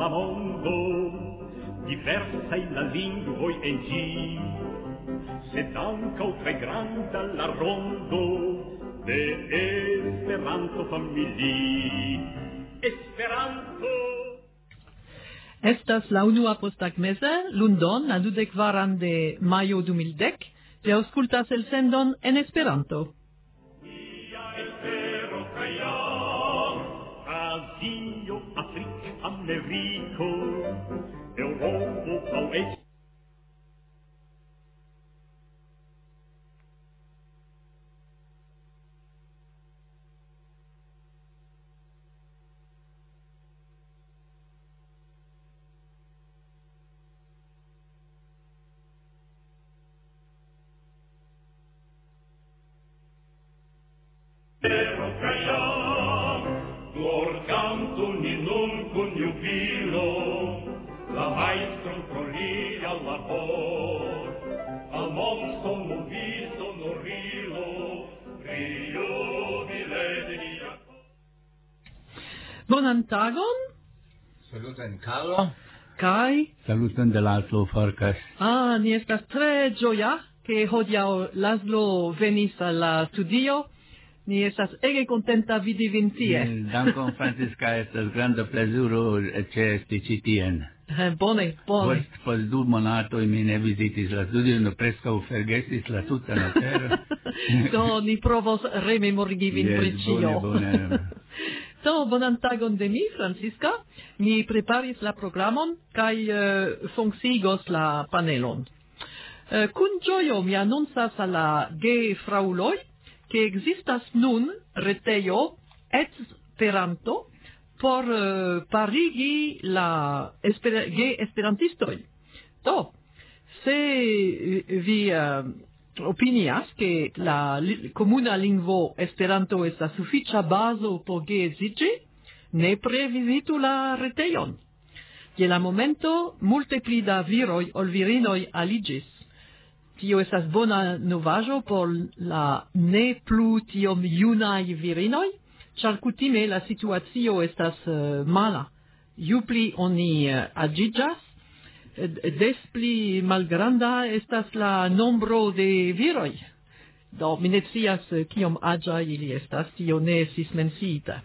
la mondo, diversaj la lingvoj en ĝi, sed ankaŭ tre granda la rondo de Esperanto-familii. Esperanto! Estas la unua posttagmeze, lundon, la 24 de majo 2010, de aŭskultas elsendon en Esperanto. Nia espero kaj jam, Azio, Afriko, Ameriko, Eŭropo aŭ eĉ Canto ni nun kun jubilo, la maestro prolia labor, al mondo movisto norilo, rio vilednia. Bonan tagon, Saluton Carlo. kaj Saluton de Laszlo Farkas. ni estas tre ĝoja, ke hodiaŭ Laszlo venis al la studio. Ni estas ege contenta vidi vin tie. Dankon Francisca, estas granda plezuro ĉeesti ĉi tien. Bone. Post 2 monatoj mi ne vizitis la studion, preskaŭ forgesis la tutan aferon. Do ni provos rememorigi vin pri ĉio. Bone. Do, bonan tagon de mi, Francisca. Mi preparis la programon kaj funkciigos la panelon. Kun ĝojo mi anoncas al la gefraŭloj, que existas nun retejo Esperanto por parigi la esperantistoj. Do, se vi opinias que la comuna lingvo Esperanto estas sufiĉa bazo por geedziĝi, nepre vizitu la retejon. Je la momento multe pli da viroj ol virinoj aliĝis. Tio estas bona novaĵo por la ne plu tiom junaj virinoj, ĉar kutime la situacio estas mala. Ju pli oni aĝiĝas, des pli malgranda estas la nombro de viroj. Do mi ne scias kiom aĝaj ili estas, tio ne estis menciita.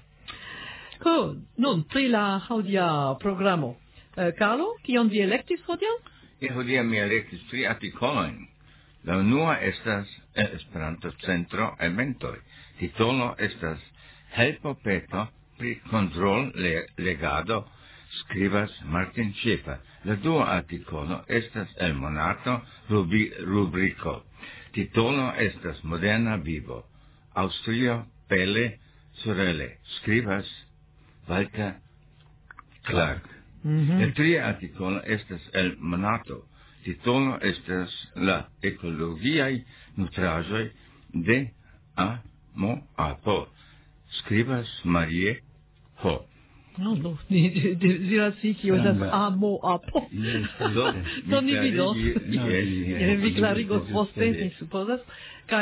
Nun pri la hodiaŭ programo. Carlo, kion vi elektis hodiaŭ? Hodiaŭ mi elektis 3 artikolojn. La unua estas Esperanto Centro eventoj. Titolo estas Helpo peto pri kontrol legado, skribas Martin Schäfer. La dua artikolo estas el Monato rubriko. Titolo estas Moderna vivo. Aŭstrio Pele Sorele. Skribas Walter Clark. La tria artikolo estas el Monato. Titolo estas la ekologiaj nutraĵoj de Amo Apo. Skribas Marie Ho. No, ni diras kio estas Amo Apo. Do ni vidos. Vi klarigos poste, mi supozas. Kaj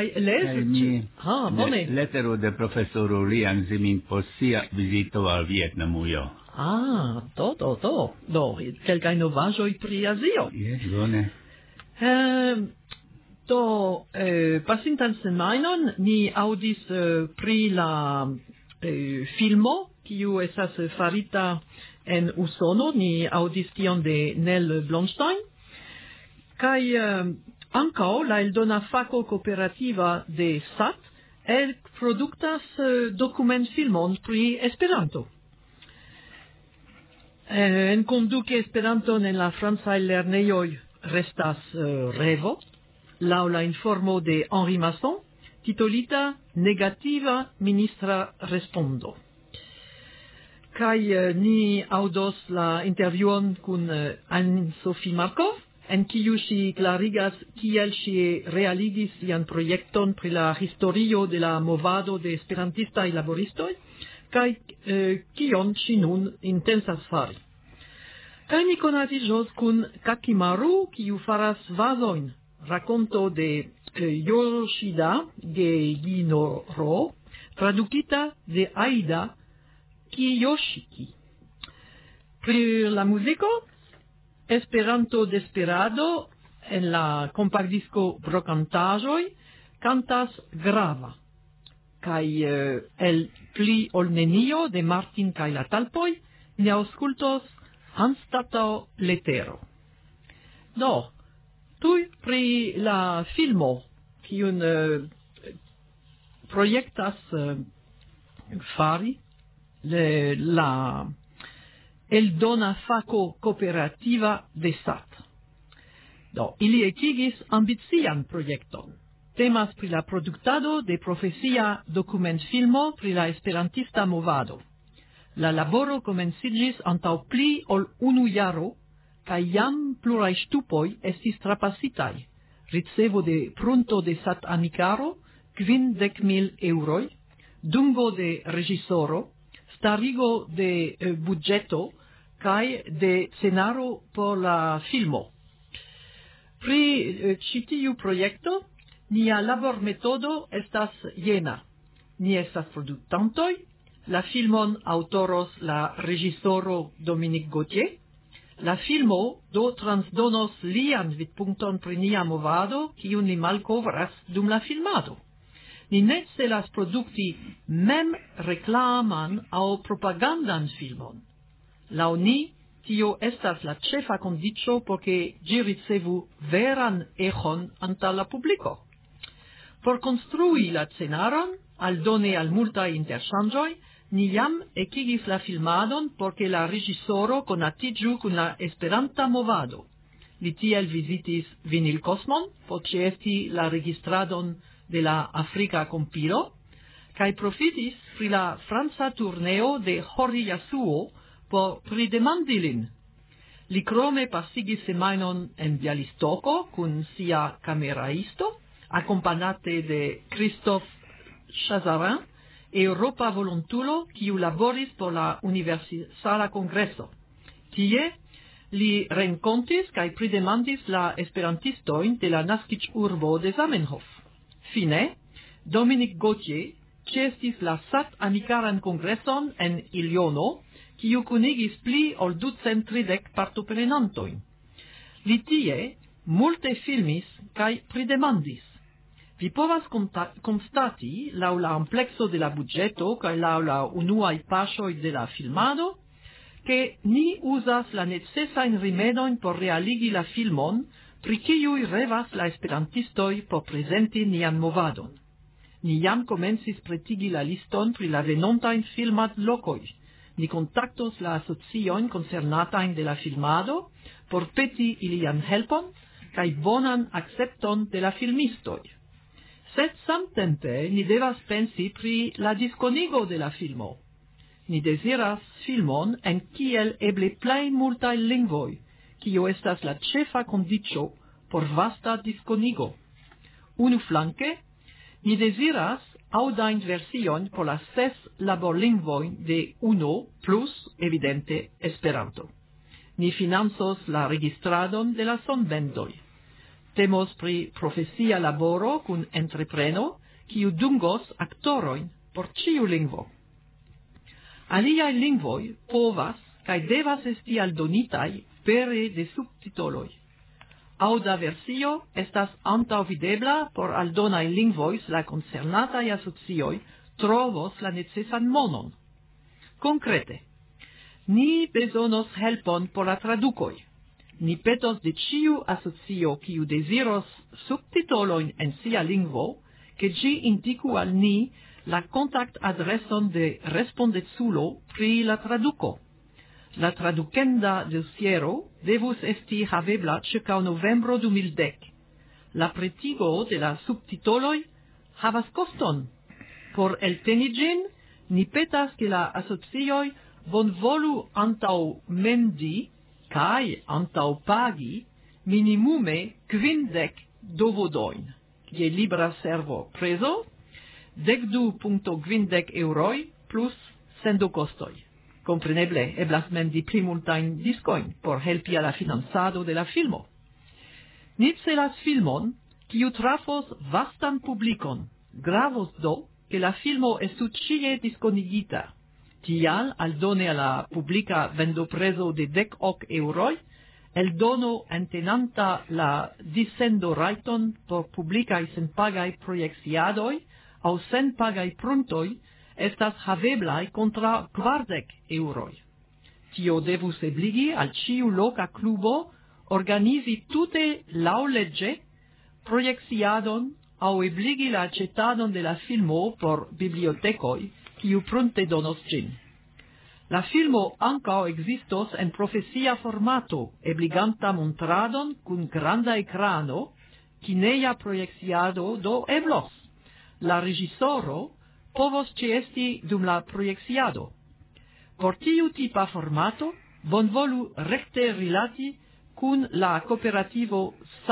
bone. Letero de profesoro Liang Zimin post sia vizito al Vietnamujo. Do, kelkaj novaĵoj pri Azio. Bone. Pasintan semajnon ni aŭdis pri la filmo, kiu estas farita en Usono. Ni aŭdis tion de Nell Blomstein. Kaj ankaŭ la eldona fako kooperativa de SAT elproduktas dokumentfilmon pri Esperanto. Enkonduki Esperanton en la francaj lernejoj restas revo, laŭ la informo de Henri Masson, titolita Negativa ministra respondo. Kaj ni aŭdos la intervjuon kun Anne-Sophie Markov, en kiu ŝi klarigas kiel ŝi realigis sian projekton pri la historio de la movado de esperantistaj laboristoj, kaj kion ŝi nun intensas fari. Kaj ni konatiĝos kun Kakimaru, kiu faras vazojn, rakonto de Yoshida Geinoro, tradukita de Aida Kiyoshiki. Pri la muziko, Esperanto desperado en la compactdisco Brokantaĵoj cantas grava, kaj el pli ol nenio de Martin kaj la Talpoj ni aŭskultos anstataŭ letero. Do, tuj pri la filmo, kiun projektas fari la eldona fako kooperativa de SAT. Do, ili ekigis ambician projekton. Temas pri la produktado de profesia dokumentfilmo pri la esperantista movado. La laboro komenciĝis antaŭ pli ol 1 jaro, kaj jam pluraj ŝtupoj estis trapasitaj. Ricevo de prunto de SAT-amikaro, 50,000 euroj, dungo de reĝisoro, starigo de budĝeto kaj de scenaro por la filmo. Pri ĉi tiu projekto, nia labormetodo estas jena. Ni estas produktantoj, la filmon aŭtoros la reĝisoro Dominique Gauthier. La filmo do transdonos lian vidpunkton pri nia movado, kiun ni malkovras dum la filmado. Ni ne celas produkti mem reklaman aŭ propagandan filmon. Laŭ ni, tio estas la ĉefa kondiĉo por ke ĝi ricevu veran eĥon antaŭ la publiko. Por konstrui la scenaron, aldone al multaj interŝanĝoj, ni jam ekigis la filmadon por ke la reĝisoro konatiĝu kun la Esperanta movado. Li tiel vizitis Vinilkosmon por ĉeesti la registradon de la Afrika kompilo, kaj profitis pri la franca turneo de Jorge Yasuo por pridemandi lin. Li krome pasigis semajnon en Bjalistoko kun sia kameraisto, akompanate de Christophe Chazarin, Europa volontulo, kiu laboris por la Universala Kongreso. Tie li renkontis kaj pridemandis la esperantistojn de la naskiĝurbo de Zamenhof. Fine, Dominique Gauthier ĉeestis la SAT-amikaran kongreson en Iliono, kiu kunigis pli ol 230 partoprenantojn. Li tie multe filmis kaj pridemandis. Vi povas konstati, laŭ la amplekso de la budĝeto kaj laŭ la unuaj paŝoj de la filmado, ke ni uzas la necesajn rimedojn por realigi la filmon, pri kiuj revas la esperantistoj por prezenti nian movadon. Ni jam komencis pretigi la liston pri la venontajn filmadlokoj. Ni kontaktos la asociojn koncernatajn de la filmado por peti ilian helpon kaj bonan akcepton de la filmistoj. Sed samtempe ni devas pensi pri la diskonigo de la filmo. Ni deziras filmon en kiel eble plej multaj lingvoj, kio estas la ĉefa kondiĉo por vasta diskonigo. Unuflanke, ni deziras aŭdajn version por la 6 laborlingvojn de UNO plus, evidente, Esperanto. Ni financos la registradon de la sonbendoj. Temos pri profesia laboro kun entrepreno, kiu dungos aktorojn por ĉiu lingvo. Aliaj lingvoj povas kaj devas esti aldonitaj pere de subtitoloj. Aŭda versio estas antaŭvidebla por aldonaj lingvoj, la koncernataj asocioj trovos la necesan monon. Konkrete, ni bezonos helpon por la tradukoj. Ni petos de ĉiu asocio kiu deziros subtitolojn en sia lingvo, ke ĝi indiku al ni la kontaktadreson de respondeculo pri la traduko. La tradukenda dosiero devus esti havebla ĉirkaŭ novembro 2010. La pretigo de la subtitoloj havas koston. Por elteni ĝin, ni petas ke la asocioj bonvolu antaŭmendi kaj antaŭpagi minimume 50 dovodojn. Je libra servo prezo, 12,50 euroj plus sendokostoj. Kompreneble, eblas mendi pli multajn diskojn por helpi al la financado de la filmo. Ni celas filmon, kiu trafos vastan publikon. Gravos do, ke la filmo estu ĉie diskonigita. Tial, al done alla publica vendopreso de 10 euroi, el dono entenanta la dissendo raiton por publicae senpagae proiectiadoi au senpagae pruntoi estas haveblai contra 40 euroi. Tio devus ebligi al ciu loca clubo organizi tute lau legge proiectiadon au ebligi la acetadon de la filmo por bibliotecoi, kiu prunte donos gin. La filmo ancao existos en profesia formato, ebliganta montradon cun granda ecrano, kineia proiectiado do eblos. La regisoro povos ciesti dum la proiectiado. Por tiu tipa formato, bonvolu recte rilati cun la cooperativo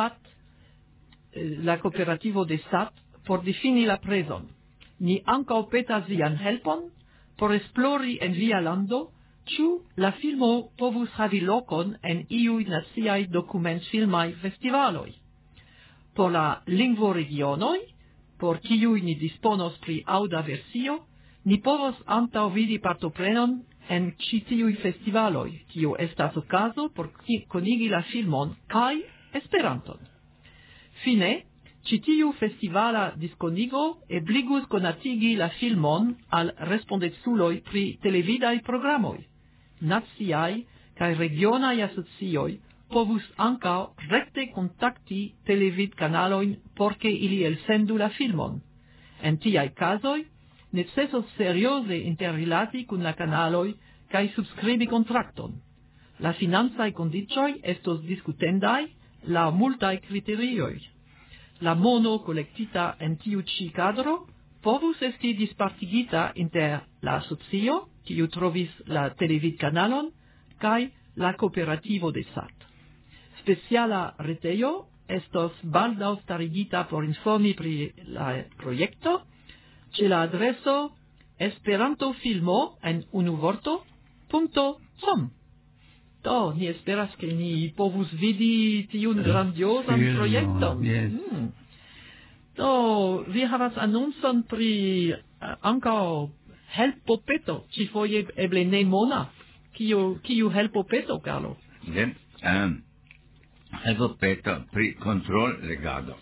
de SAT por defini la preson. Ni ancao petas vian helpon por esplori en via lando, ciu la filmo povus havi locon en iui naciai document-filmai festivaloi. Por la lingvo regionoi, por kiui ni disponos pri auda versio, ni povos antau vidi partoprenon en citiui festivaloi, tio estas okazo por conigi la filmon kai Esperanton. Fine, citiu festivala disconigo ebligus conatigi la filmon al respondeculoi pri televidai programoi. Naziai kai regionai asocioi povus ancao recte contacti televid canaloin porce ili elsendu la filmon. En tiai casoi, necessos seriose interrilati cun la canaloi kai subscribi contracton. La finanzae condicioi estos discutendai la multae criterioi. La mono collectita en tiu ci cadro povus esti dispartigita inter la asocio, kiu trovis la televid canalon, kai la cooperativo de SAT. Speciala retejo estos baldau starigita por informi pri la proiecto, ce la adreso esperantofilmo en unuvorto.com. Do, ni esperas che ni povus vidi tiun grandiosan proiecton. Yes. Do, vi havas annonson pri ancao helpopeto, ci foje eble ne mona. Kiu helpopeto, Carlo? Bien, helpopeto pri control legado.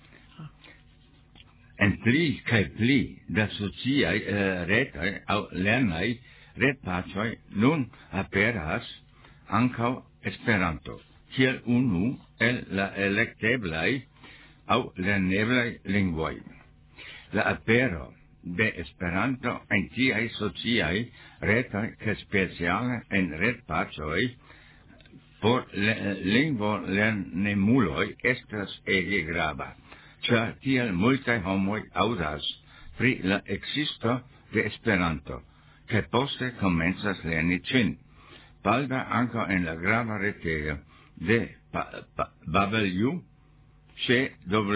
En pli kai pli da sociai retai au lernai retpacioi nun aperas ancao Esperanto, kiel unu el la electeblai au lerneblai lingvoi. La apero de Esperanto en tiai sociai retai che speciale en retpacioi por lingvo lernemuloi estas ege grava, cia tiel multae homoi audas pri la existo de Esperanto, che poste comenzas lerni cin. Balda anca en la grava retejo de Babel.u ce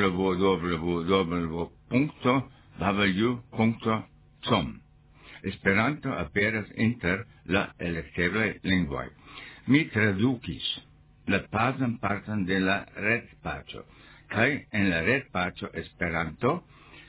www.babel.com. Esperanto aperas inter la electeblai lingvoi. Mi traducis la pasan parton de la retpaco, kai en la retpaco Esperanto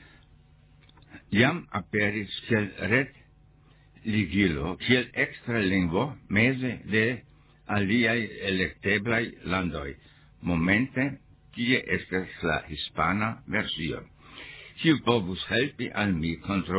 jam aperis kiel ligilo, kiel extra lingvo meze de aliai electeblai landoi. Momente, tie estas la hispana versio. Kiu povus helpi al mi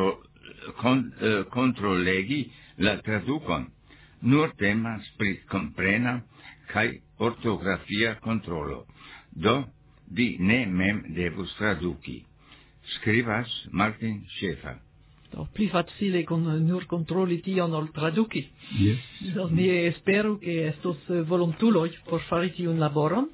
controlegi la traducon? Nur temas pri comprena kai ortografia controlo. Do, vi ne mem devus traduci. Scribas Martin Schäfer. Do, pli facile con nur controlli tion ol traduci. Yes. Do, mi esperu che estos volontuloi por fari tiun laboron.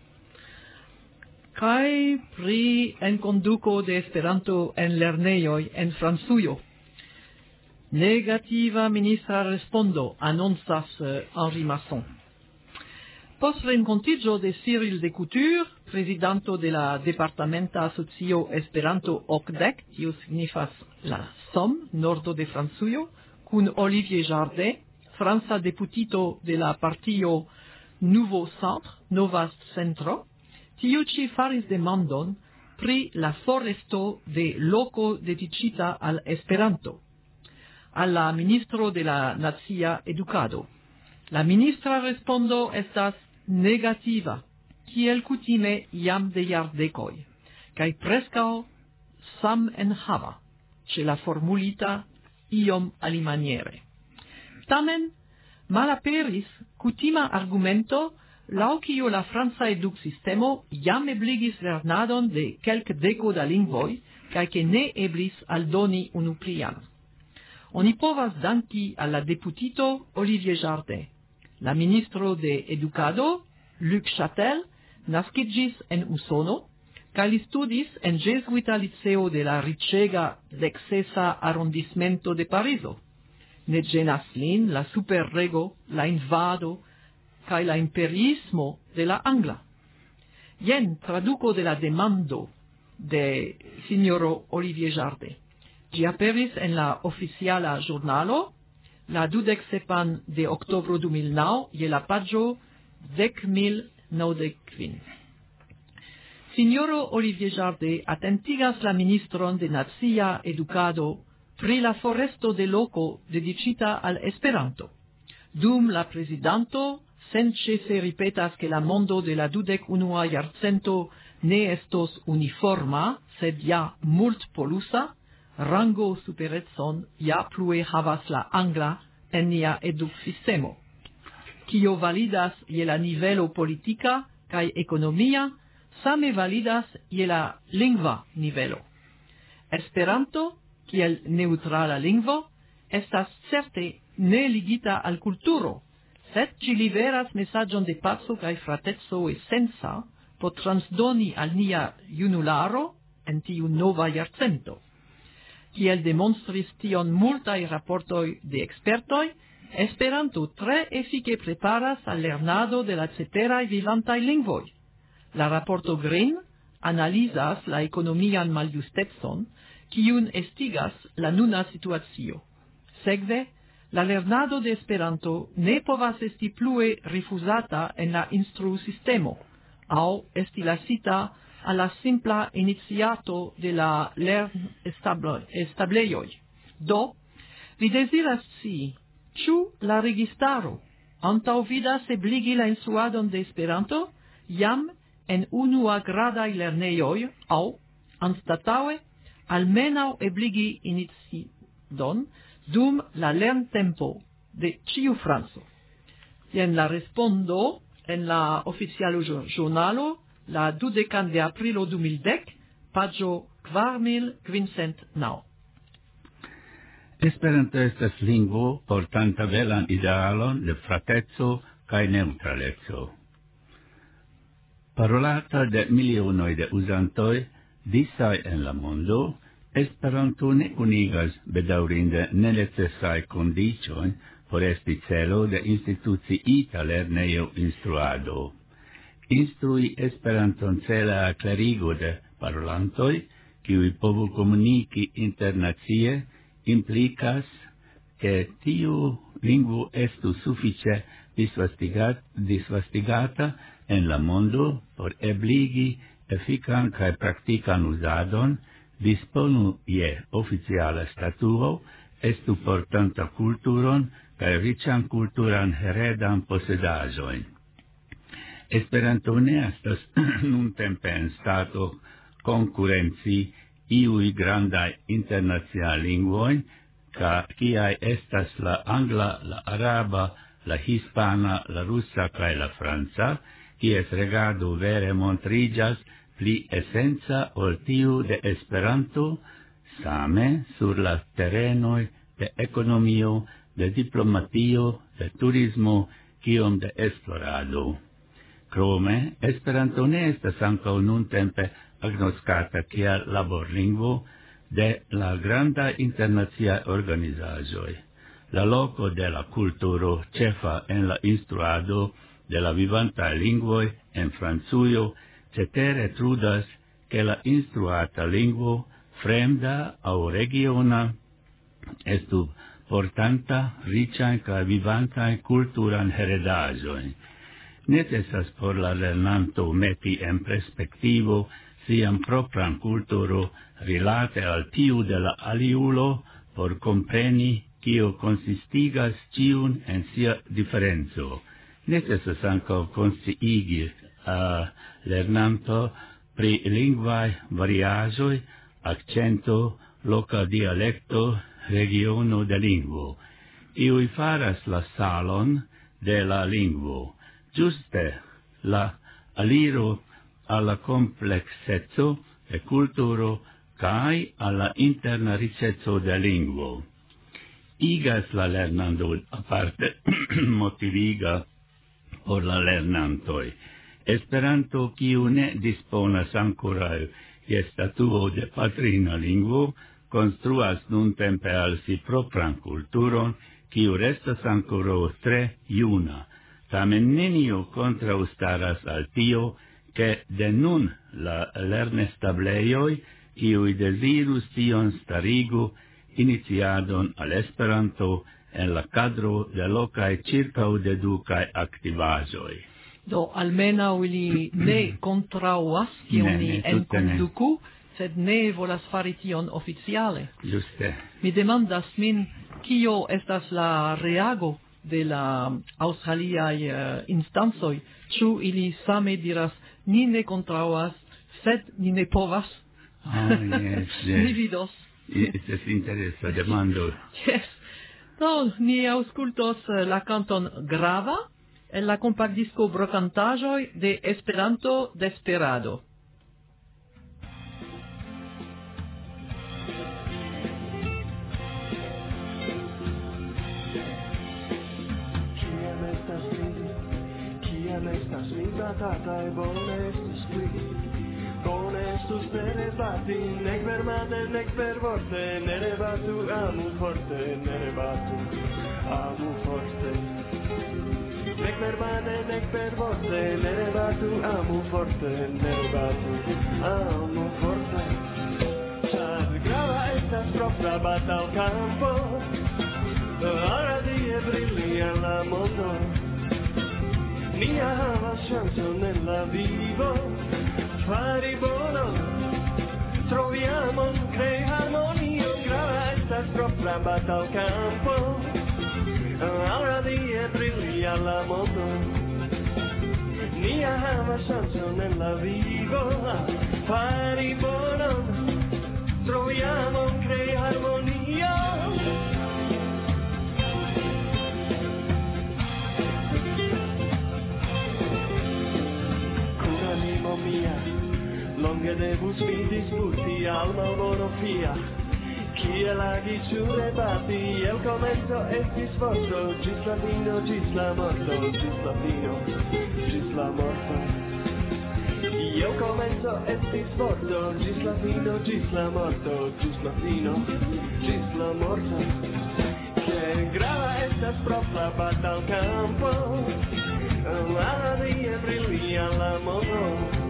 Kai pri enconduco de Esperanto en lerneioi en Francujo. Negativa ministra respondo, annonças Henri Masson. Post rencontigio de Cyril de Couture, presidento de la departamenta asocio Esperanto OCDEC, tio signifas la Somme, nordo de Francujo, cun Olivier Jardet, franca deputito de la partio Nouveau Centre, Novas Centro, tio ci faris demandon pri la foresto de loco dedicita al Esperanto. al la ministro de la Nacia Educado. La ministra respondo estas negativa, kiel kutime jam de jardekoj, kaj preskaŭ sam enhava, ĉe la formulita iom alimaniere. Tamen malaperis kutima argumento, laŭ kiu la franca eduksistemo jam ebligis lernadon de kelkdeko da lingvoj, kaj ke ne eblis aldoni unu plian. Oni povas danki al la deputito Olivier Jardin. La ministro de Educado, Luc Chatel, naskiĝis en Usono, kaj li studis en Jesuita liceo de la riĉega deksesa arondismento de Parizo. Ne ĝenas lin la superrego, la invado kaj la imperiismo de la angla. Jen traduko de la demando de signoro Olivier Jardin. Ĝi aperis en la oficiala ĵurnalo, la 27 de oktobro 2009, je la paĝo 10.095. Signoro Olivier Jardin atentigas la ministron de Nacia Edukado pri la foresto de loko dediĉita al Esperanto. Dum la prezidanto senĉese ripetas ke la mondo de la 21. jarcento ne estos uniforma, sed ja multpolusa, rango superecon ja plue havas la angla en nia eduksistemo, kio validas je la nivelo politika kaj ekonomia, same validas je la lingva nivelo. Esperanto, kiel neutrala lingvo, estas certe ne ligita al kulturo, sed ĝi liveras mesaĝon de paco kaj frateco esenca por transdoni al nia junularo en tiu nova jarcento. Kiel demonstris tion multaj raportoj de ekspertoj, Esperanto tre efike preparas al lernado de la ceteraj vivantaj lingvoj. La raporto Green analizas la ekonomian maljustecon, kiun estigas la nuna situacio. Sekve, la lernado de Esperanto ne povas esti plue rifuzata en la instruusistemo, aŭ esti lasita a la simpla iniciato de la lernestablejoj. Do, li deziras scii, ĉu la registaro antaŭvidas ebligi la instruadon de Esperanto jam en unuagradaj lernejoj aŭ anstataŭe almenaŭ ebligi iniciadon dum la lerntempo de ĉiu franco. Jen la respondo en la oficiala ĵurnalo, la 20 de aprilo 2010, paĝo 4509. Esperanto estas lingvo portanta belan idealon de frateco kaj neutraleco. Parolata de milionoj de uzantoj disaj en la mondo, Esperanto ne kunigas bedaŭrinde nenecesaj kondiĉojn por esti celo de instituciita lernejo instruado. Instrui Esperanton cela klarigo de parolantoj, kiuj povu komuniki internacie, implikas ke tiu lingvo estu sufiĉe disvastigata en la mondo por ebligi efikan kaj praktikan uzadon, disponu je oficiala statuo, estu portanta kulturon kaj riĉan kulturan heredan posedaĵojn. Esperanto ne estas nuntempe en stato konkurenci iuj grandaj internaciaj lingvoj, kiaj estas la angla, la araba, la hispana, la rusa kaj la franca, kies regado vere montriĝas pli esenca ol tiu de Esperanto, same sur la terenoj de ekonomio, de diplomatio, de turismo, kiom de esplorado. Krome, Esperanto ne estas ankaŭ nuntempe agnoskata kiel laborlingvo de la grandaj internaciaj organizaĵoj. La loko de la kulturo ĉefa en la instruado de la vivantaj lingvoj en Francujo cetere trudas ke la instruata lingvo fremda aŭ regiona estu portanta riĉajn kaj vivantajn kulturan heredaĵojn. Necesas por la lernanto meti en perspektivo sian propran kulturo rilate al tiu de la aliulo por kompreni quio consistigas ciun en sia differenzo. Necessas anco consciigi lernanto pri lingvae variagioi, accento, loca dialecto, regiono de lingvo. Iui faras la salon de la lingvo. Giuste la aliro alla complexezzo de culturo cae alla interna ricezzo de lingvo. Igas la lernando aparte motiviga por la lernantoi. Esperanto, kiu ne disponas ancora je statuo de patrina lingvo, construas nuntempe al si propran culturon, kiu restas ancora tre juna. Tamen nenio contraustaras al tio, che de nun la lernestableioi, kiui desirus tion starigu, iniciadon al Esperanto en la cadro de locae circaudeducae activagioi. Do almenau ili ne contrauas kion ni enkonduku, sed ne volas fari tion oficiale. Juste. Mi demandas min, kio estas la reago de la australiae instansoi, ĉu ili same diras, ni ne contrauas, sed ni ne povas? Yes. Ni vidos. Es interesa demando. Yes. Do, ni auscultos la canton Grava, en la compactdisco Brocantajoi de Esperanto Desperado. Kiam estas mi batataj, bone estus pli. Bone estus ne rebati, nek per mane, nek per vorte, ne rebatu, amu forte, ne rebatu, amu forte. Nek per mane, nek per vorte, ne rebatu, amu forte, ne rebatu, amu forte. Ĉar grava estas propra batalkampo, ora die brili en la mondo. Nia havas ŝancon en la vivo, fari bonon, trovi amon, crei harmonio, grava estas propra batalkampo, ora die brilia la mondo. Nia havas ŝancon en la vivo, fari bonon, trovi amon, crei harmonio. Mia, longe devus mi disputi al malbono fia, kiel agi ĉu rebati, el komenco estis vorto, ĝis la fino, ĝis la morto, ĝis la fino, ĝis la morto. El komenco estis vorto, ĝis la fino, ĝis la morto, ĝis la fino, ĝis la morto. Che grava estas propra batalkampo, la die brilia la mondo.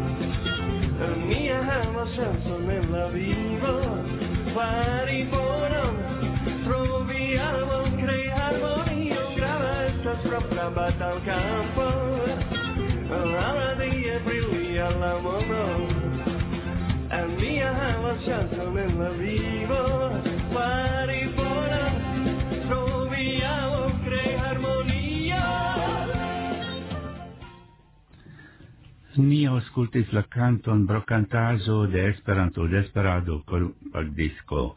Mia havas ŝancon en la vivo, fari bonon, trovi amon, crei harmonio, grava estas propra batalkampo, la die brilia la mondo. Mia havas ŝancon en la vivo, fari bonon, trovi amon, crei harmonio. Ni auscultis la canton Brocantaĵo de Esperanto Desperado compactdisco.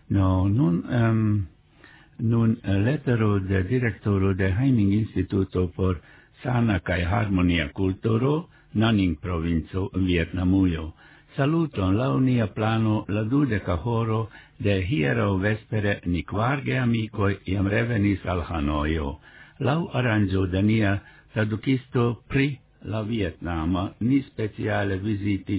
Nun lettero de direktoro de Haiming Instituto por sana kaj harmonia kulturo, Nanning provinco, Vietnamujo. Saluton, laŭ nia plano la 20 horo de hieraŭ vespere ni kvar geamikoj jam revenis al Hanojo. Laŭ aranĝo de nia tradukisto pri la Vietnama, ni speciale visitis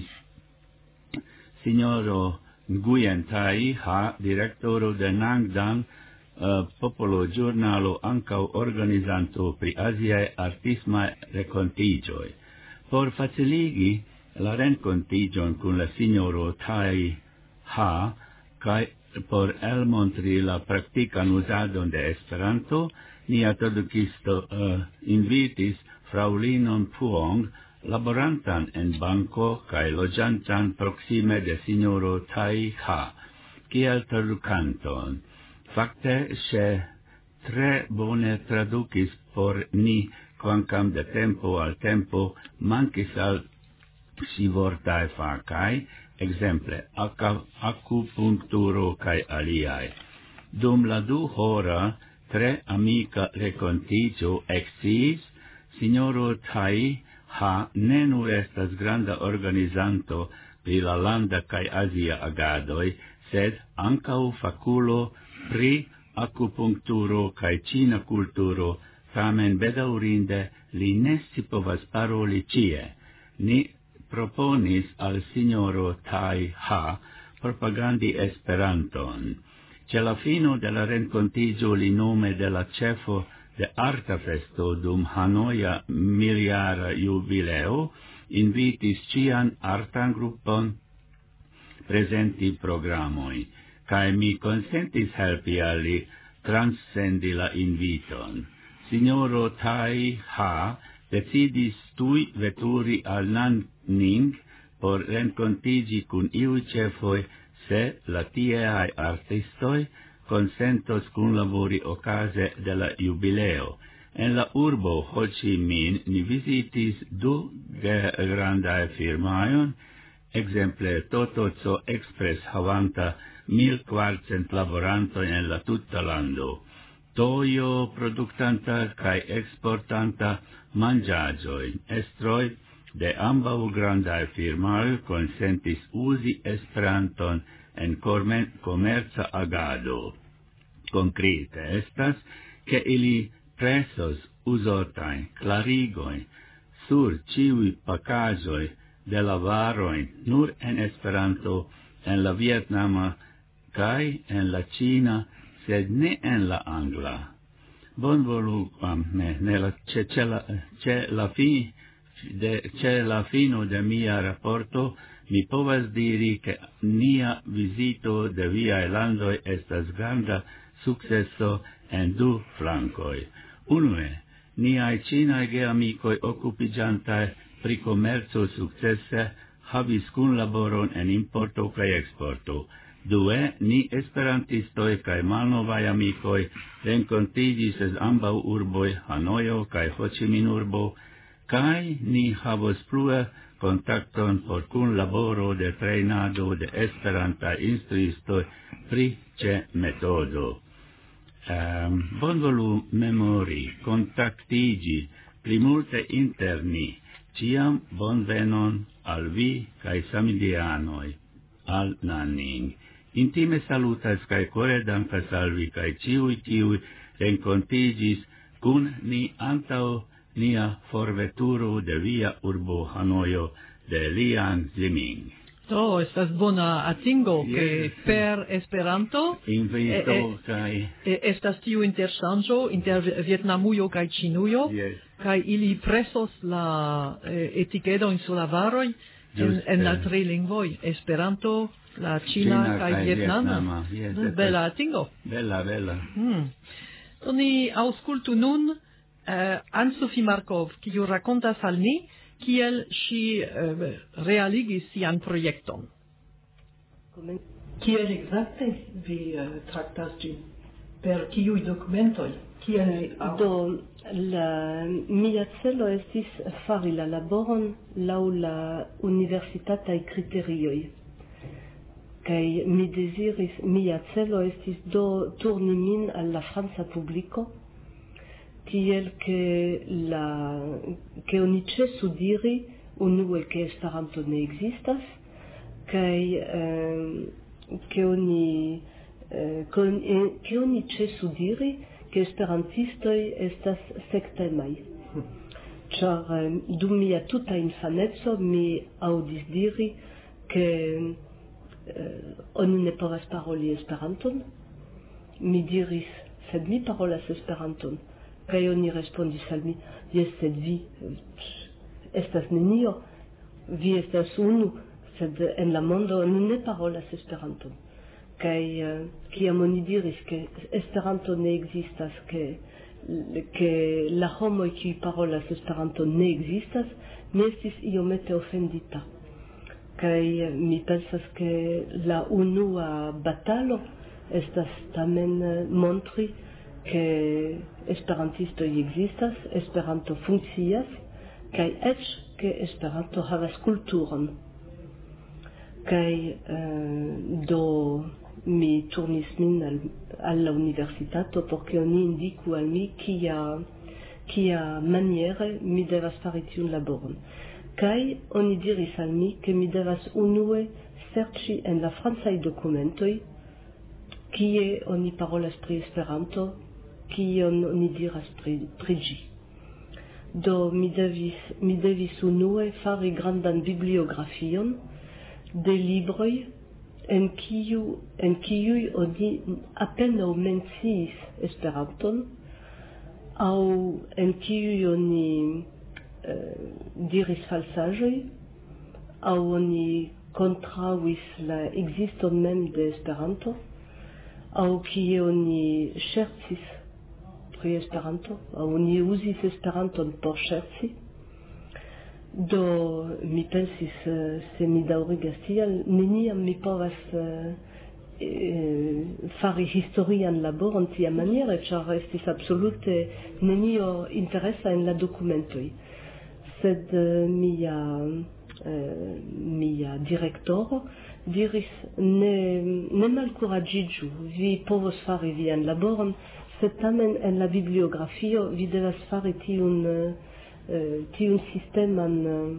signoro Nguyen Tai Ha, direktoro de Nang Dan, popolo giornalo ankaŭ organizanto pri aziaj artismaj renkontiĝoj. Por faciligi la renkontiĝon kun la signoro Tai Ha kaj por elmontri la praktikan uzadon de Esperanto, nia tradukisto invitis Fraulinon Puong, laborantan en banko kaj loĝantan proksime de signoro Tai Ha, kiel tradukanton. Facte, se tre bone tradukis por ni, quancam de tempo al tempo mancis al si vortae facai, exemple, acupuncturo cae aliae. Dum la 2 hora, tre amica recontigio exis, signoro Tai ha ne nur estas granda organizanto pri la landa cae Asia agadoi, sed ancau faculo pri acupuncturo cae Cina culturo, tamen bedaurinde li ne si povas paroli cie. Ni proponis al signoro Tai Ha propagandi Esperanton. Ce la fino de la rencontigio li nome de la cefo de Arta Festo dum Hanoia miliara jubileo invitis cian artan gruppon presenti programoi, cae mi consentis helpi ali transcendi la inviton. Signoro Tai Ha decidis tui veturi al Nanning por rencontigi cun iui cefoi se la tieai artistoi consentos cun labori ocase de la jubileo. En la urbo Ho Chi Minh ni visitis 2 grandae firmaion, exemple Totozzo Express havanta 1400 laborantoi en la tutta lando. Toyo productanta cae exportanta mangiagioi. Estroi de ambau grandae firmai consentis usi Esperanton en comerza agado. Concrete estas che ili presos usotai clarigoi sur ciui pacajoi de la varoi nur en Esperanto en la Vietnama cae en la Cina, sed ne en la angla. Bonvolu ce la fino de mia rapporto mi povas diri che nia visito de viae landoi estas granda successo en 2 flancoi. Unue, niai cinae geamicoi occupigiantae pri commercio successe havis cun laboron en importo cae exporto. 2, ni esperantistoi cae malnovae amicoi rencontigis es ambau urboi Hanoio cae Ho Chi Minh urbo, cae ni havos plue contacton por cun laboro de treinado de esperantae instruistoi pri ce metodo. Bonvolu memori, contactigi pli multe inter ni, ciam bonvenon al vi cae familianoi, al Nanning. Intime salutas cae core dankas al vi cae ciui rencontigis cun ni antau nia forveturo de via urbo Hanoio de Lian Ziming. Estas bona atingo che per Esperanto invito kai estas tiu interŝanĝo inter Vietnamujo kaj Ĉinujo, kaj ili presos la etiketon sur la varoj en la 3 lingvoj, Esperanto, la Ĉina kaj Vietnama. Bela atingo. Bela. Ni aŭskultu nun Anne-Sophie Markov, kiu rakontas al ni kiel ŝi realigis sian projekton. Kiel ekzakte vi traktas ĝin? Per kiuj dokumentoj? Do, mia celo estis fari la laboron laŭ la universitataj kriterioj. Kaj mi deziris, mia celo estis do turni min al la franca publiko, tiel che oni cesu diri unue che Esperanto ne existas, kaj che oni cesu diri che esperantistoj estas sektemaj. Ĉar dum mia tuta infaneco mi aŭdis diri che oni ne povas paroli Esperanton. Mi diris, sed mi parolas Esperanton. Kaj oni respondis al mi, jes, sed vi estas nenio, vi estas unu, sed en la mondo oni ne parolas Esperanton. Kaj kiam oni diris ke Esperanto ne ekzistas, ke la homoj kiuj parolas Esperanton ne ekzistas, mi estis iomete ofendita. Kaj mi pensas ke la unua batalo estas tamen montri che esperantisto existas, Esperanto funkcias, kaj eĉ ke Esperanto havas kulturon. Kaj do mi turnis min al la universitato por ke oni indiku al mi kia maniere mi devas fari tiun laboron. Kaj oni diris al mi ke mi devas unue serĉi en la francaj dokumentoj kie oni parolas pri Esperanto, kion oni diras pri ĝi. Do mi devis unue fari grandan bibliografion de libroj en kiuj oni apenaŭ menciis Esperanton aŭ en kiuj oni diris falsaĵoj aŭ oni kontraŭis la ekziston mem de Esperanto aŭ kie oni ŝercis pri Esperanto aŭ oni uzis Esperanton por ŝerci. Do mi pensis, se mi daŭrigas tial, neniam mi povas fari historian laboron tiamaniere, ĉar estis absolute nenio interesa en la dokumentoj. Sed mia direktoro diris, ne malkuraĝiĝu, vi povos fari vian laboron, sed tamen en la bibliografio vi devas fari tiun sisteman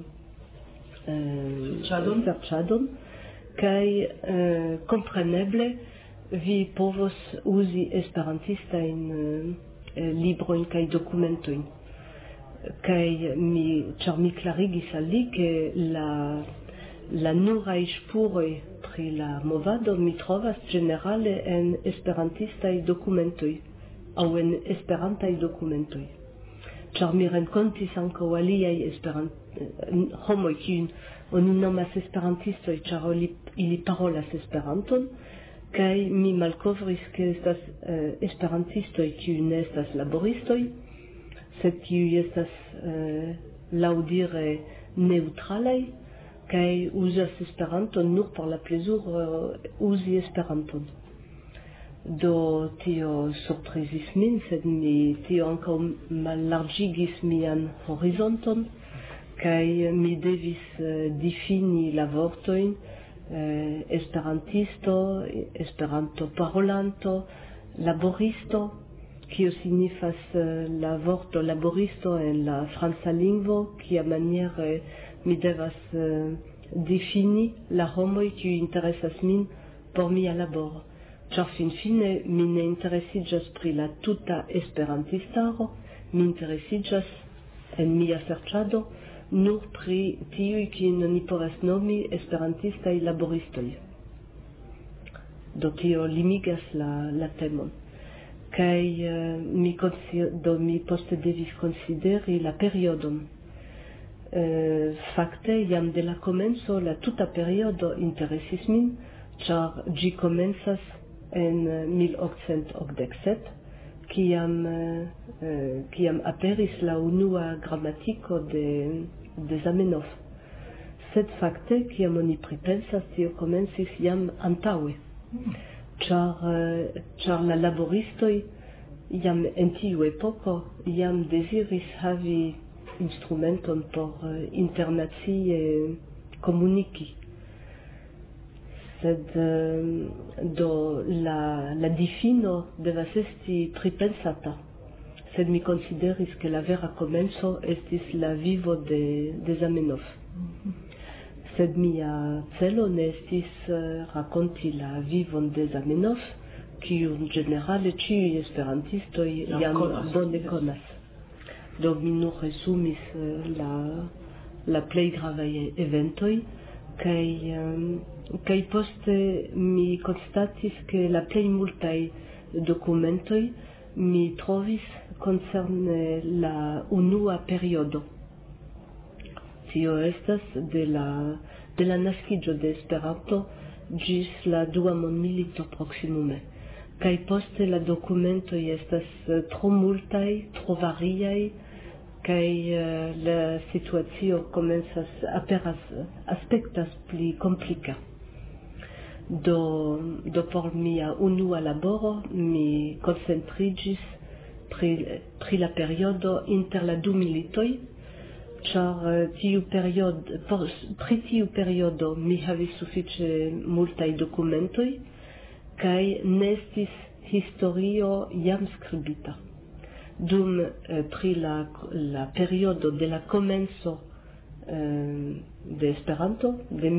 serĉadon, kaj kompreneble vi povos uzi esperantistajn librojn kaj dokumentojn. Kaj ĉar mi klarigis al li ke la nuraj ŝpuroj pri la movado mi trovas ĝenerale en esperantistaj dokumentoj aŭ en esperantaj dokumentoj. Ĉar mi renkontis ankaŭ aliaj homoj kiujn oni nomas esperantistoj, ĉar ili parolas Esperanton, kaj mi malkovris ke estas esperantistoj kiuj ne estas laboristoj, sed kiuj estas laŭdire neŭtralaj kaj uzas Esperanton nur por la plezuro uzi Esperanton. Do tio surprizis min, sed tio ankaŭ mallarĝigis mian horizonton, kaj mi devis difini la vortojn esperantisto, Esperanto-parolanto, laboristo, kio signifas la vorto laboristo en la franca lingvo, kiamaniere mi devas difini la homoj kiuj interesas min por mia laboro. Ĉar finfine mi ne interesiĝas pri la tuta esperantistaro, mi interesiĝas en mia serĉado nur pri tiuj kiujn oni povas nomi esperantistaj laboristoj. Do tio limigas la temon. Kaj mi poste devis konsideri la periodon. Fakte jam de la komenco la tuta periodo interesis min, ĉar ĝi komencas en 1887, kiam aperis la unua gramatiko de Zamenhof. Sed fakte, kiam oni pripensas, tio komencis jam antaŭe, ĉar la laboristoj jam en tiu epoko jam deziris havi instrumenton por internacie komuniki. Sed do la difino devas esti pripensata. Sed mi konsideris ke la vera komenco estis la vivo de Zamenhof. Sed mia celo ne estis rakonti la vivon de Zamenhof, kiun ĝenerale ĉiuj esperantistoj jam bone konas. Do mi nur resumis la plej gravaj eventoj, kaj poste mi konstatis ke la plej multaj dokumentoj mi trovis koncerne la unua periodo. Tio estas de la naskiĝo de Esperanto ĝis la dua mondmilito proksimume. Kaj poste la dokumentoj estas tro multaj, tro variaj, kaj la situacio komencas aspektas pli komplika. do por mia unua laboro mi concentrigis pri la periodo inter la du militoj, ĉar pri tiu periodo mi havis sufiĉe multaj dokumentoj kaj ne estis historio jam skribita. Dum pri la periodo de la komenco de Esperanto de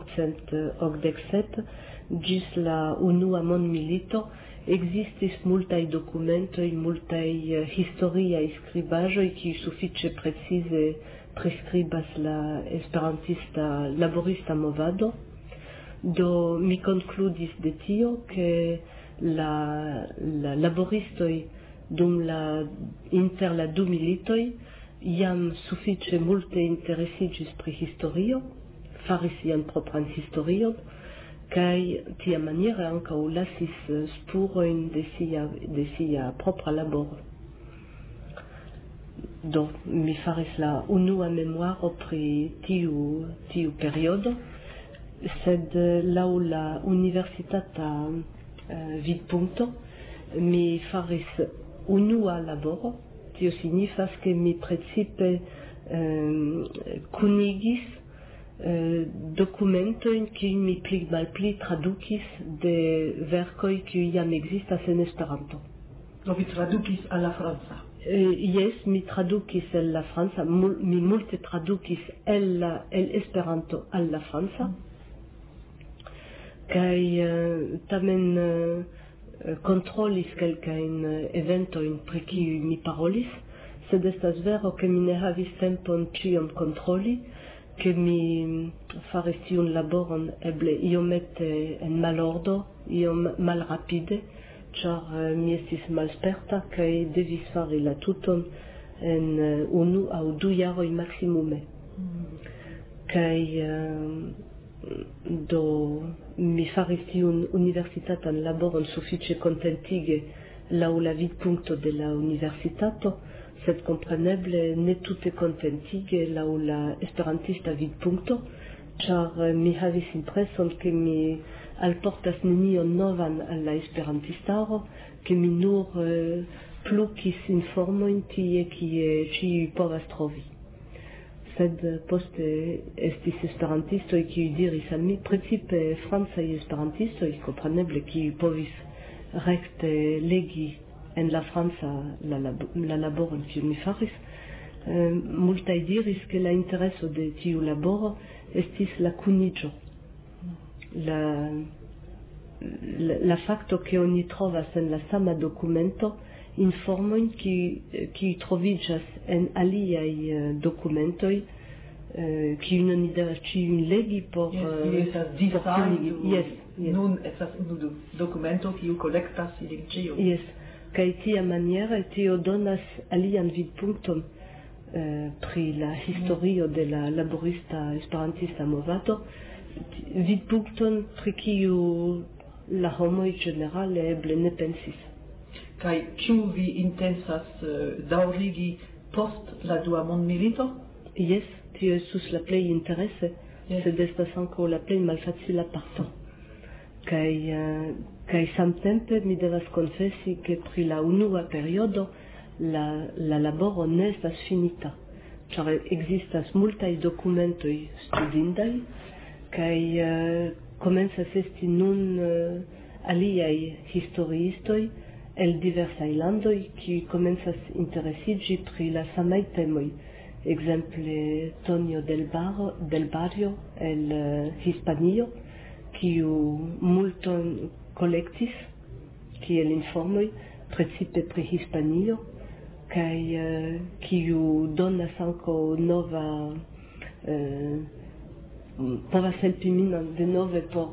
1887 ĝis la unua mondmilito existis multaj dokumentoj, multaj historiaj skribaĵoj kiuj sufiĉe precize priskribas la esperantista laborista movado. Do mi konkludis de tio ke la laboristoj dum inter la du militoj jam sufiĉe multe interesiĝis pri historio, faris sian propran historion, kaj tiamaniere ankaŭ lasis spurojn de sia propra laboro. Do mi faris la unua memoaro pri tiu periodo, sed laŭ la universitata vidpunkto mi faris unua laboro. Tio signifas ke mi precipe kunigis dokumentojn kiujn mi pli malpli tradukis de verkoj kiuj jam ekzistas en Esperanto. Do vi tradukis al la franca? Yes, mi tradukis el la franca, mi multe tradukis el Esperanto al la franca. Kaj tamen kontrolis kelkajn eventojn pri kiuj mi parolis, sed estas vero ke mi ne havis tempon ĉion kontroli, ke mi faris tiun laboron eble iomete en malordo, iom malrapide, ĉar mi estis malsperta kaj devis fari la tuton en 1 aŭ 2 jaroj maksimume. Kaj do mi faris tiun universitatan laboron sufiĉe kontentige laŭ la vidpunkto de la universitato, sed kompreneble ne tute kontentige laŭ la esperantista vidpunkto, ĉar mi havis impreson ke mi alportas nenion novan al la esperantistaro, ke mi nur plukis informojn tie kie ĉiuj povas trovi. Sed poste estis esperantistoj kiuj diris al mi, precipe francaj esperantistoj, kompreneble kiuj povis rekte legi en la franca la laboron kiun mi faris, multaj diris ke la intereso de tiu laboro estis la kuniĝo, la fakto ke oni trovas en la sama dokumento informojn kiuj troviĝas en aliaj dokumentoj, kiujn oni devas ĉiujn legi por kunigi. Nun estas unu dokumento kiu kolektas ilin ĉiujn. Yes. Kaj tiamaniere tio donas alian vidpunkton pri la historio de la laborista esperantista movado, vidpunkton pri kiu la homoj ĝenerale eble ne pensis. Kaj ĉu vi intensas daŭrigi post la dua mondmilito? Jes, tio estus la plej interese, sed estas ankaŭ la plej malfacila parto. Kaj samtempe mi devas konfesi ke pri la unua periodo la laboro ne estas finita, ĉar ekzistas multaj dokumentoj studindaj kaj komencas esti nun aliaj historiistoj el diversaj landoj kiuj komencas interesiĝi pri la samaj temoj. Ekzemple Tonio del Barrio el Hispanio, kiu multon kolektis kiel informoj precipe pri Hispanio, kaj kiu donas ankaŭ nova povas helpi min denove por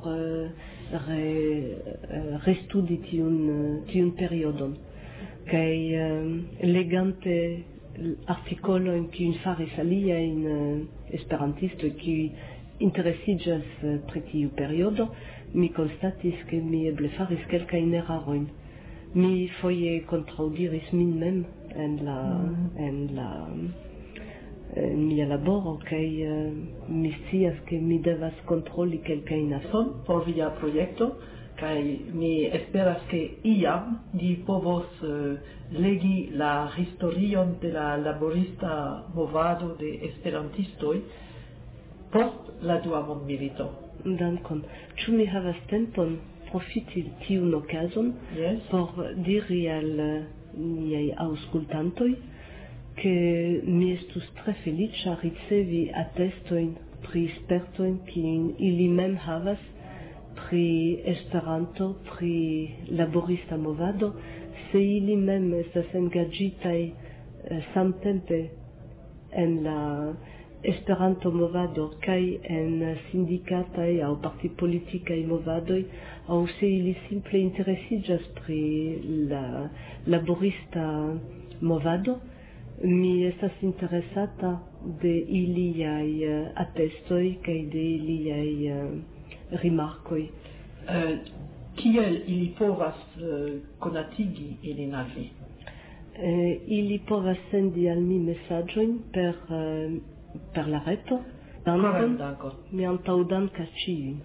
restudi tiun periodon. Kaj legante artikolojn kiujn faris aliajn esperantistoj kiuj interesiĝas pri tiu periodo, mi konstatis ke mi eble faris kelkajn erarojn. Mi foje kontraŭdiris min mem en la mia laboro, kai mi scias che mi devas controlli kelkajn aferojn. Por via projekto, kaj mi esperas ke iam ni povos legi la historion de la laborista movado de esperantistoj post la dua mondmilito. Dankon. Ĉu mi havas tempon profiti tiun okazon por diri al niaj aŭskultantoj che mi estus tre felicia ricevi attestojn pri spertojn kiujn ili mem havas pri Esperanto, pri laborista movado, se ili mem estas engaĝitaj samtempe en la Esperanto movado kaj en sindikataj aŭ partipolitikaj movadoj, aŭ se ili simple interesiĝas pri la laborista movado, mi estas interesata de iliaj attestoj kaj de iliaj rimarkoj. Kiel ili povas konatigi ilin al vi? Ili povas sendi al mi mesaĝojn per la reto. Dankon. Mi antaŭdankas ĉiujn.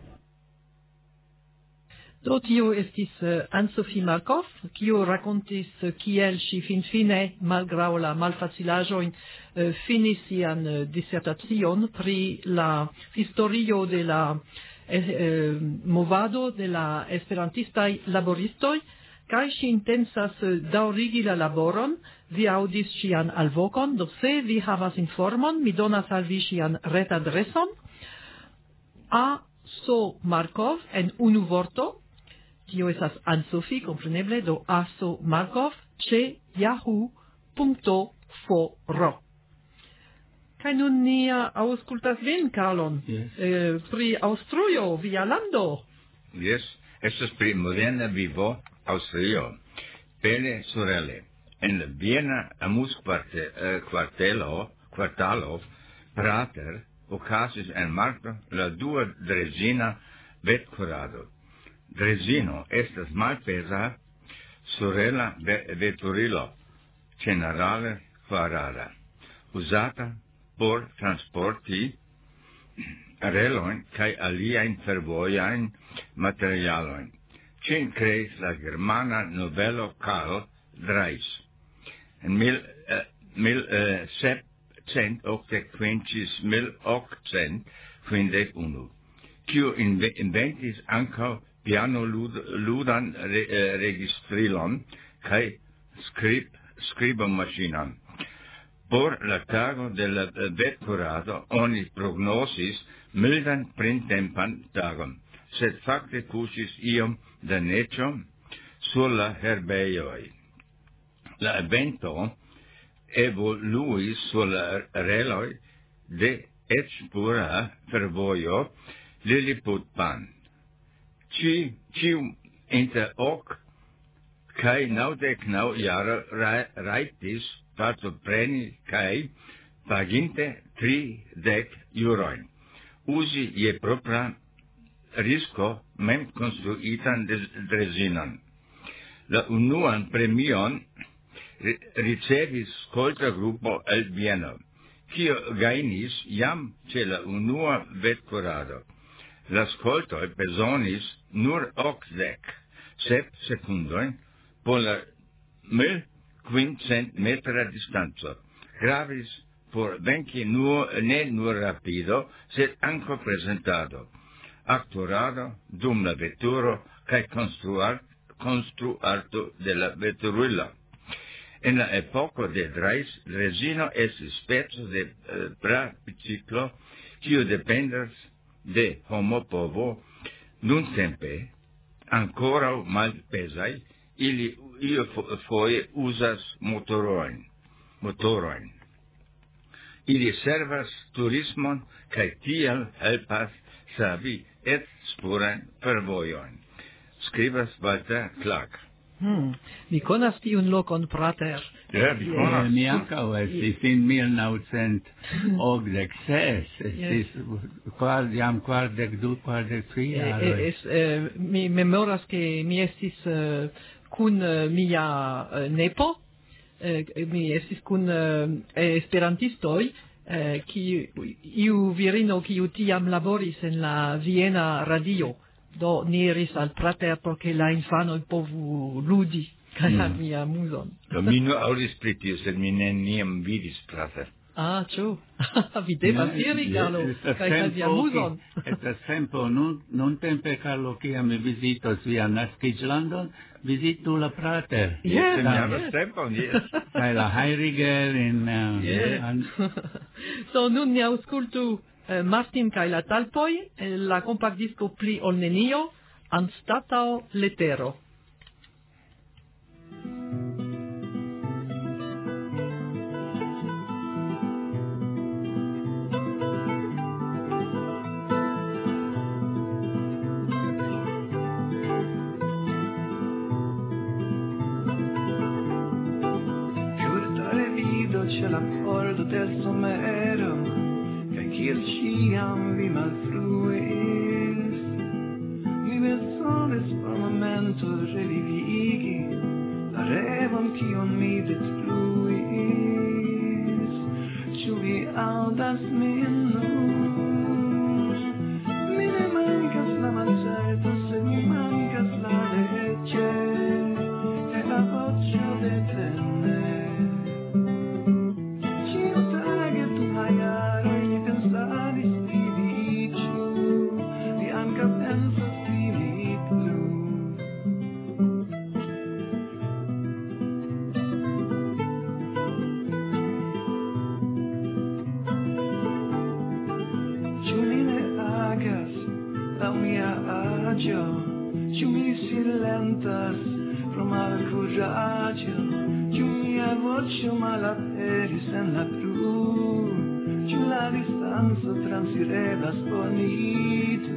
Do tio estis Anne-Sophie Markov, kiu rakontis kiel ŝi finfine, malgraŭ la malfacilaĵojn, finis sian disertacion pri la historio de la movado de la esperantistaj laboristoj, kaj ŝi intensas daŭrigi la laboron. Vi aŭdis ŝian alvokon, do se vi havas informon, mi donas al vi ŝian retadreson. A.S. Markov en unu vorto. Tio estas Anne-Sophie, kompreneble, do Aso Markov ĉe yahoo.for. Kaj nun ni aŭskultas vin, Karlon, pri Aŭstrujo, via lando. Yes, estas pri moderna vivo Aŭstrio. Pele surele. En la Viena kvartalo Prater okazis en marto la dua drezina vetkurado. Drezino estas malpeza surela veturilo, generale kvarada, uzata por transporti relojn kaj aliajn fervojajn materialojn. Ĝin kreis la germana nobelo Karl Drais. En 1781, kiu inventis ankaŭ piano-ludan registrilon kaj skribomaŝinon. Por la tago de la vetkurado oni prognosis mildan printempan tagon, sed fakte kuŝis iom da neĝo sur la herbejoj. La evento evoluis sur la reloj de eĉpura fervojo Lilliput-Pan. Ĉiu inter 8 kaj 99 jaroj rajtis partopreni kaj paginte 30 eurojn uzi je propra risko mem konstruitan drezinon. La unuan premion ricevis skolta grupo el Vieno, kiu gajnis jam ĉe la unua vetkurado. La skoltoj bezonis nur 87 sekundojn por la 1500 metra distanco. Gravis por venki ne nur rapido, sed ankaŭ prezentado, aktorado dum la veturo kaj konstruarto de la veturilo. En la epoko de Drais, rezino estis speco de biciklo, kiu dependas de homopovo. Nuntempe, ankoraŭ malpezaj, ili foje uzas motorojn. Ili servas turismon kaj tiel helpas savi et-spurajn fervojojn. Skribas Walter Clark. Mi konas tiun lokon Prater. Mi ankaŭ estis en 1986, estis jam 42-43 jaroj. Mi memoras ke mi estis kun mia nepo mi estis kun esperantistoj, iu virino kiu tiam laboris en la Viena radio, do ni iris al Prater por ke la infanoj povu ludi kaj mi amuzon. Mi nur aŭdis pri tio, sed mi neniam vidis Prater. Ĉu? Vi devas iri, Carlo, kaj havi amuzon. Estas tempo, nuntempe, Carlo, kiam mi vizitos vian naskiĝlandon, vizitu la Prater. Yes. Tempon, yes. Kaj la Heiriger in... So, nun ni aŭskultu Martin kaj la Talpoj, la kompaktdisko Pli ol nenio, anstataŭ letero. C'è l'accordo del somero che kiel ciam vi malfruis mi besones por momento revivigi la revon kion mi detruis ĉu vi aŭdas min nun mi ne mankas la malcerto sed mi mankas la leĝe kaj la voĉo de tene. Ĉu mi silentas pro malkuraĝo, ĉu mia voĉo malaperis en la bru, ĉu la distanco transireblas por ni du.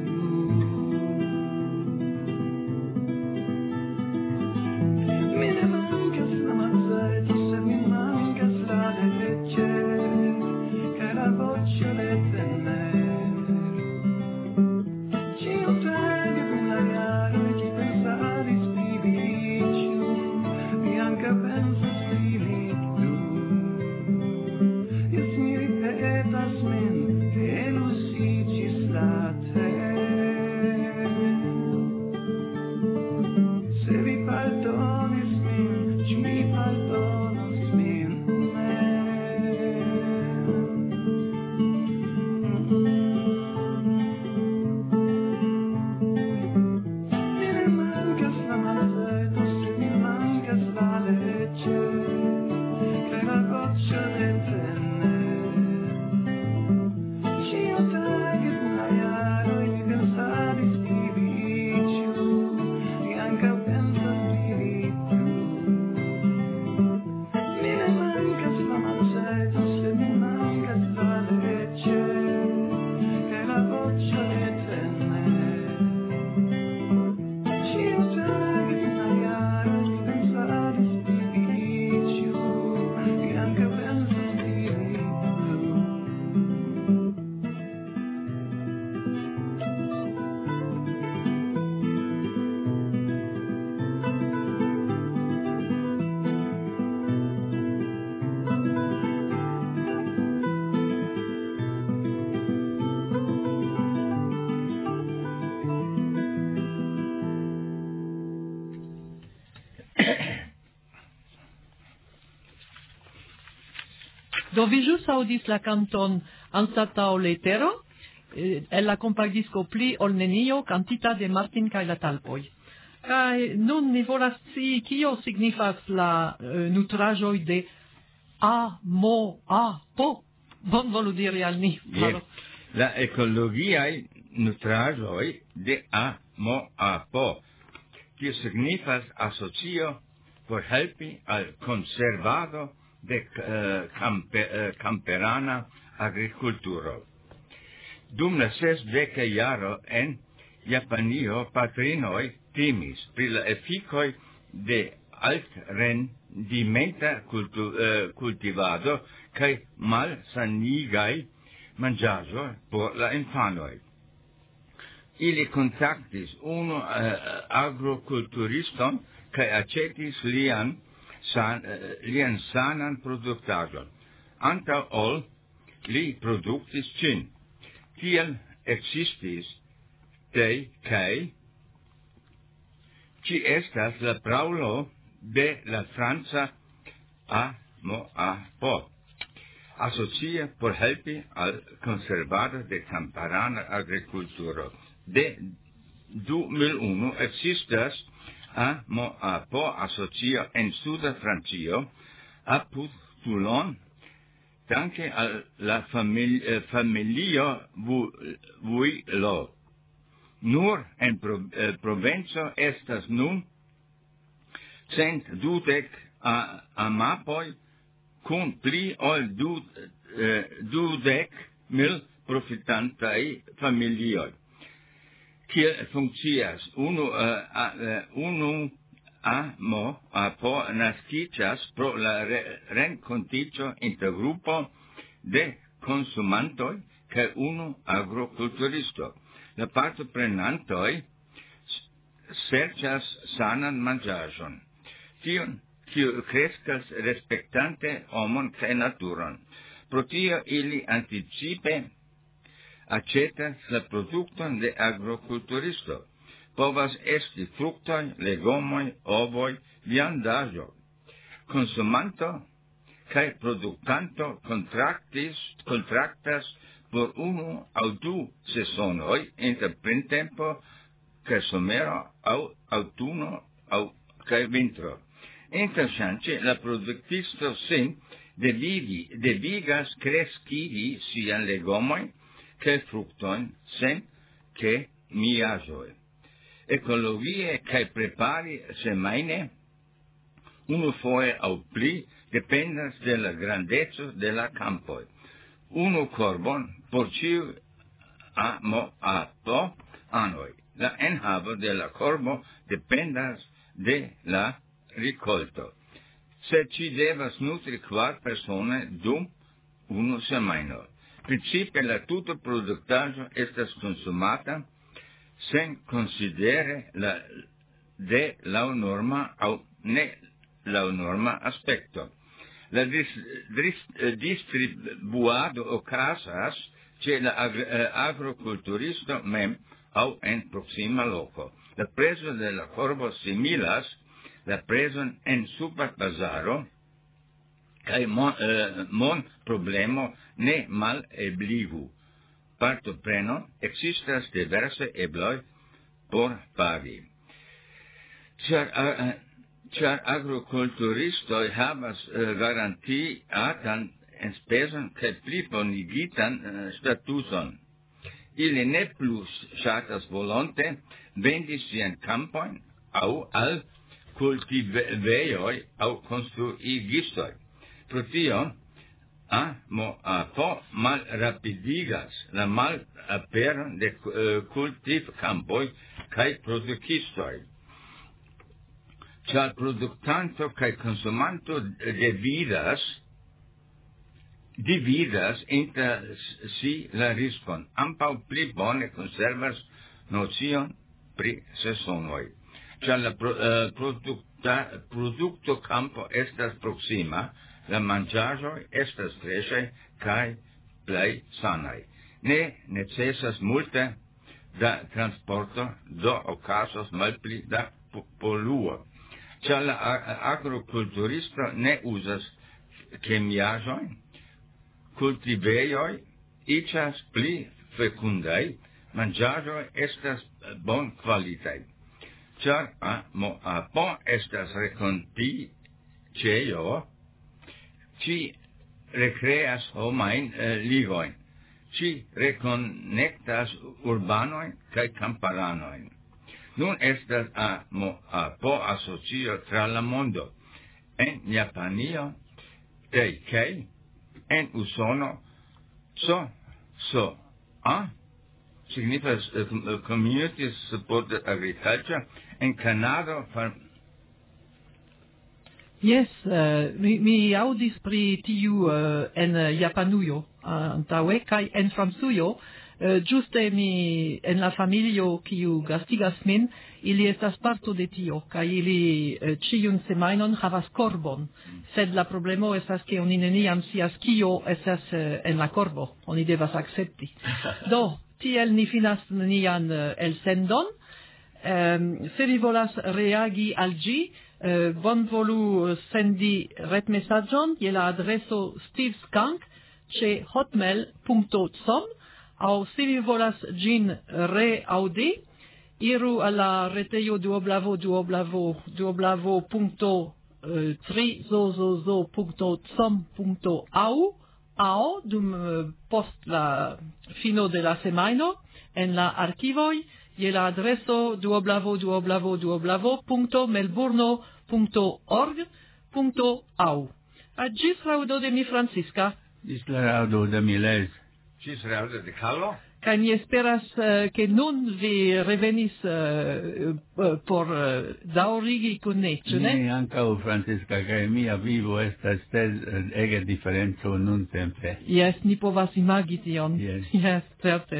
Mi ne mankas la malcerto, sed mi mankas la leĝe kaj la voĉo de tenero. Do vi ĵus aŭdis la kanton Anstataŭ letero, el la kompaktdisko Pli ol nenio, kantita de Martin kaj la Talpoj. Kaj nun ni volas scii kio signifas la nutraĵoj de po. Bonvolu diri al ni. Yes. La ekologiaj nutraĵoj de po, kio signifas asocio por helpi al konservado de camperana agriculturo. Dum la 60 jaro en Japanio patrinoj timis pri la efikoj de altrendimenta kultivado kaj malsanigaj manĝaĵoj por la infanoj. Ili kontaktis unu agrokulturiston kaj aĉetis lian lian sanan produktaĵon. Antaŭ ol li produktis ĝin, kiel ekzistis tei kaj ĝi estas la praŭlo de la franca AMOAPO, asocia por helpi al conservado de kamparana agrikulturo. De 2001 ekzistas AMOAPO asocio en suda Francio apud Toulon, danke al la familio Vuillot. Nur en provenco estas nun 120 amapoj kun pli ol 20,000 profitantaj familioj. Kiel funkcias unu AMOAPO naskiĝas pro la renkontiĝo inter grupo de konsumantoj kaj unu agrokulturisto. La partoprenantoj serĉas sanan manĝaĵon, tion kiu kreskas respektante homon kaj naturon. Pro tio ili anticipe aĉetas la produkton de agrokulturisto. Povas esti fruktoj, legomoj, ovoj, viandaĵo. Konsumanto kaj produktanto kontraktas por 1 aŭ 2 sezonoj inter printempo kaj somero aŭ aŭtuno aŭ kaj vintro. Interŝanĝe la produktisto sin devigas kreskigi sian legomojn kaj fruktojn sen kemiaĵoj. Ekologie kaj prepari semajne unufoje aŭ pli dependas de la grandeco de la kampoj. 1 korbon por ĉiu AMOAPO anoj. La enhavo de la korbo dependas de la rikolto. Sed ĝi devas nutri 4 personoj dum 1 semajno. Principe la tuta produktaĵo estas konsumata sen konsidere de laŭnorma aŭ ne laŭnorma aspekto. La distribuado okazas ĉe la agrokulturisto mem aŭ en proksima loko. La prezo de la korbo similas la prezon en superbazaro kaj mon ne malebligu. Partopreno ekzistas diverse ebloj por pagi. Ĉar agrokulturistoj havas garantiatan enspezon kaj plibonigitan statuson. Ili ne plu ŝatas volonte vendi siajn kampojn aŭ al kultivejoj aŭ konstruigistoj. Pro tio AMOAPO malrapidigas la malaperon de kultivkampoj kaj produkistoj. Ĉar produktanto kaj konsumanto dividas inter si la riskon, ambaŭ pli bone konservas nocion pri sezonoj. Ĉar la produktokampo estas proksima, la manĝaĵoj estas freŝaj kaj plej sanaj. Ne necesas multe da transporto, do okazos malpli da poluo. Ĉar la agrokulturisto ne uzas kemiaĵojn, kultivejoj iĝas pli fekundaj, manĝaĵoj estas bonkvalitaj. Ĉar AMOAPO estas renkontiĝejo, ĝi rekreas homajn ligojn, ĝi rekonektas urbanojn kaj kamparanojn. Nun estas AMOAPO asocio tra la mondo. En Japanio, Teikei, en Usono, signifas Community Supported Agriculture, en Kanado. Yes, mi audis pri tiu en Japanujo antaŭe kaj en Francujo giuste en la familio kiu gastigas min, ili estas parto de tio, kaj ili ĉiun semajnon havas korbon. Sed la problemo estas ke oni neniam scias kio estas en la korbo. Oni devas akcepti. Do, tiel ni finas nian elsendon. Se vi volas reagi al ĝi, bonvolu sendi retmesaĝon je la adreso steveskank@hotmail.com, aŭ se vi volas ĝin reaŭdi, iru al la retejo www.trizozozo.com.au dum post la fino de la semajno en la arkivoj je la adreso www.melbourno.org.au. Ĝis laŭdo de mi Francisca. Ĝis laŭdo de mi Les. Ĝis laŭdo de Carlo. Kaj mi esperas ke nun vi revenis por daŭrigi kun ni, ĉu ne? Mi ankaŭ, Francisca, kaj mia vivo estas ege diferenco nuntempe. Jes, ni povas imagi tion. Jes, certe.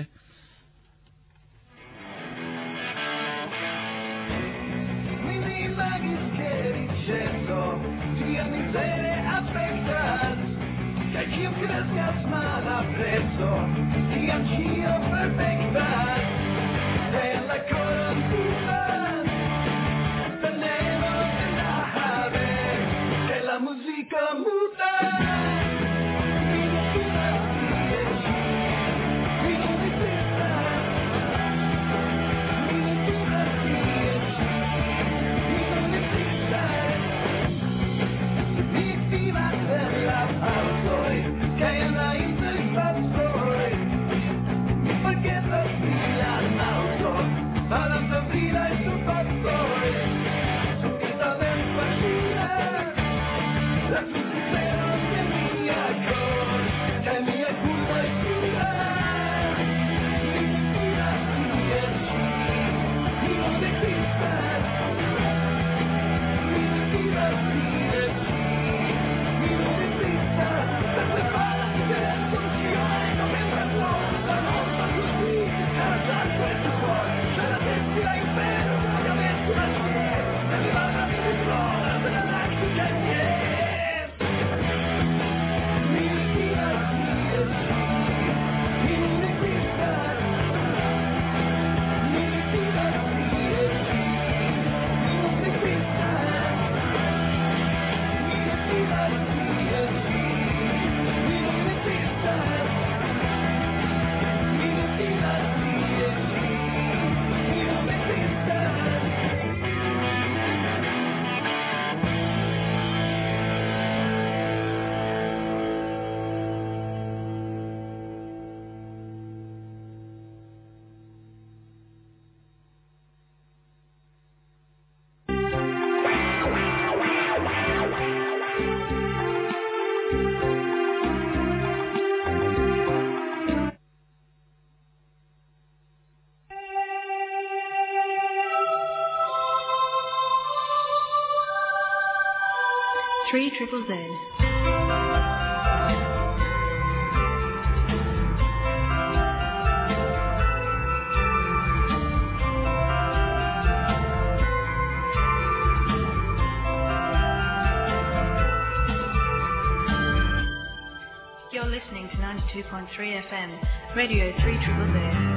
Io crezcas malappresso, tiam cio perfectas, de la coranturas, veneno de la ave, de la musica muta. Mi decidas mi non decidas, mi decidas mi non decidas, mi vivas en la alzoi, que en la interfazoi, mi forgetas milan auto, para la vida y su pastor, su vida de partida, la sincero de mi acor, que mi culpa es pura, mi vida sigue, y no te quitas, mi vida sigue, y no te quitas. Triple Z. You're listening to 92.3 FM, Radio 3ZZZ.